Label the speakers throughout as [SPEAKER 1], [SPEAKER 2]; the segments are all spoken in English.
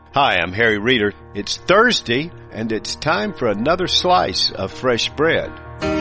[SPEAKER 1] Hi, I'm Harry Reeder. It's Thursday, and it's time for another slice of fresh bread.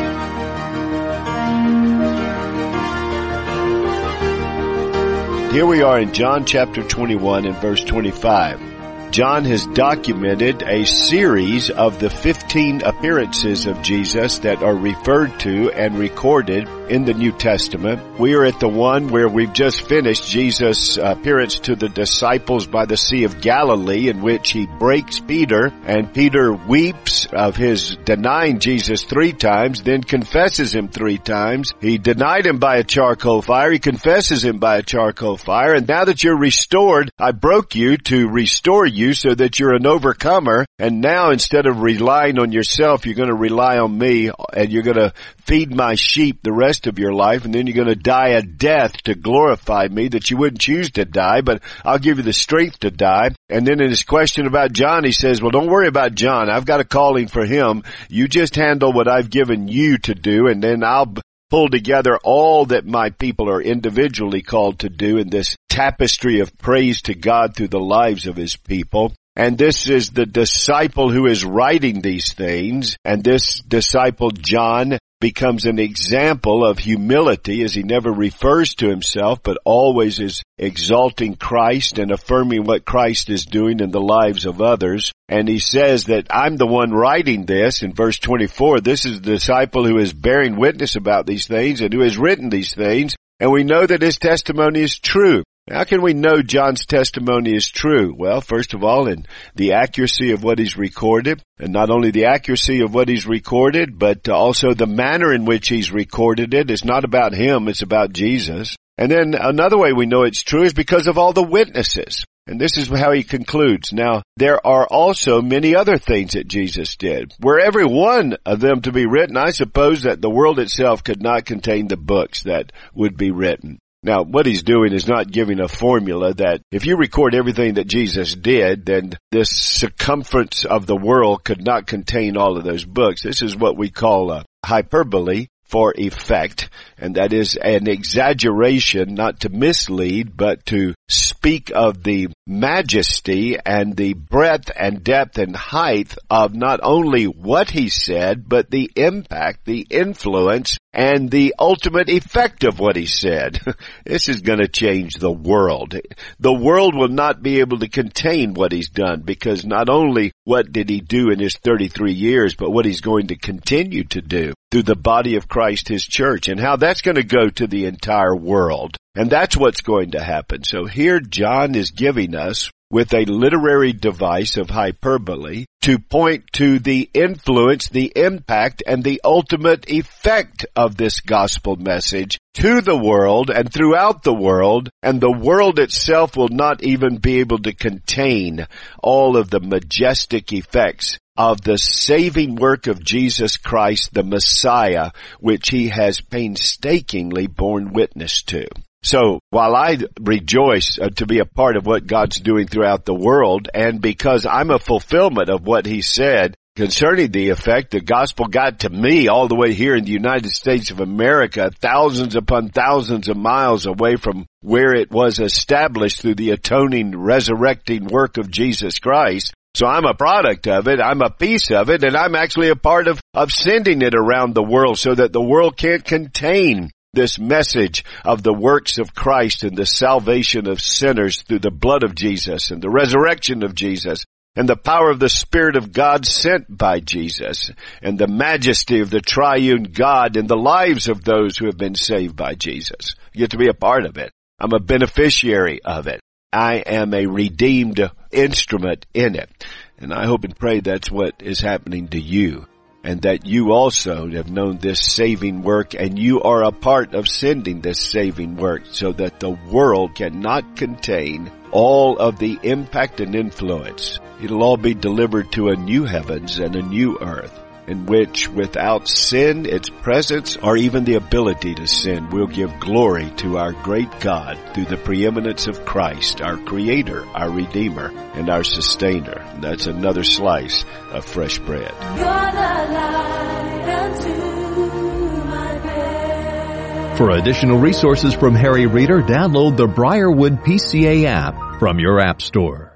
[SPEAKER 1] Here we are in John chapter 21 and verse 25. John has documented a series of the 15 appearances of Jesus that are referred to and recorded in the New Testament. We are at the one where we've just finished Jesus' appearance to the disciples by the Sea of Galilee, in which he breaks Peter, and Peter weeps of his denying Jesus 3 times, then confesses him 3 times. He denied him by a charcoal fire. He confesses him by a charcoal fire. And now that you're restored, I broke you to restore you so that you're an overcomer. And now instead of relying on yourself, you're going to rely on me, and you're going to feed my sheep the rest of your life, and then you're going to die a death to glorify me that you wouldn't choose to die, but I'll give you the strength to die. And then in his question about John, he says, well, don't worry about John. I've got a calling for him. You just handle what I've given you to do, and then I'll pull together all that my people are individually called to do in this tapestry of praise to God through the lives of his people. And this is the disciple who is writing these things, and this disciple, John, becomes an example of humility, as he never refers to himself, but always is exalting Christ and affirming what Christ is doing in the lives of others. And he says that I'm the one writing this. In verse 24, this is the disciple who is bearing witness about these things and who has written these things, and we know that his testimony is true. How can we know John's testimony is true? Well, first of all, in the accuracy of what he's recorded, and not only the accuracy of what he's recorded, but also the manner in which he's recorded it. It's not about him, it's about Jesus. And then another way we know it's true is because of all the witnesses. And this is how he concludes. Now, there are also many other things that Jesus did. Were every one of them to be written, I suppose that the world itself could not contain the books that would be written. Now, what he's doing is not giving a formula that if you record everything that Jesus did, then this circumference of the world could not contain all of those books. This is what we call a hyperbole for effect, and that is an exaggeration, not to mislead, but to speak of the majesty and the breadth and depth and height of not only what he said, but the impact, the influence, and the ultimate effect of what he said. This is going to change the world. The world will not be able to contain what he's done, because not only what did he do in his 33 years, but what he's going to continue to do through the body of Christ, his church, and how that's going to go to the entire world. And that's what's going to happen. So here John is giving us, with a literary device of hyperbole, to point to the influence, the impact, and the ultimate effect of this gospel message to the world and throughout the world, and the world itself will not even be able to contain all of the majestic effects of the saving work of Jesus Christ, the Messiah, which he has painstakingly borne witness to. So, while I rejoice to be a part of what God's doing throughout the world, and because I'm a fulfillment of what he said concerning the effect, the gospel got to me all the way here in the United States of America, thousands upon thousands of miles away from where it was established through the atoning, resurrecting work of Jesus Christ. So I'm a product of it, I'm a piece of it, and I'm actually a part of sending it around the world so that the world can't contain this message of the works of Christ and the salvation of sinners through the blood of Jesus and the resurrection of Jesus and the power of the Spirit of God sent by Jesus and the majesty of the triune God in the lives of those who have been saved by Jesus. You get to be a part of it. I'm a beneficiary of it. I am a redeemed instrument in it. And I hope and pray that's what is happening to you, and that you also have known this saving work, and you are a part of sending this saving work so that the world cannot contain all of the impact and influence. It'll all be delivered to a new heavens and a new earth, in which without sin, its presence, or even the ability to sin, will give glory to our great God through the preeminence of Christ, our Creator, our Redeemer, and our Sustainer. And that's another slice of fresh bread. You're the light unto my bed.
[SPEAKER 2] For additional resources from Harry Reeder, download the Briarwood PCA app from your app store.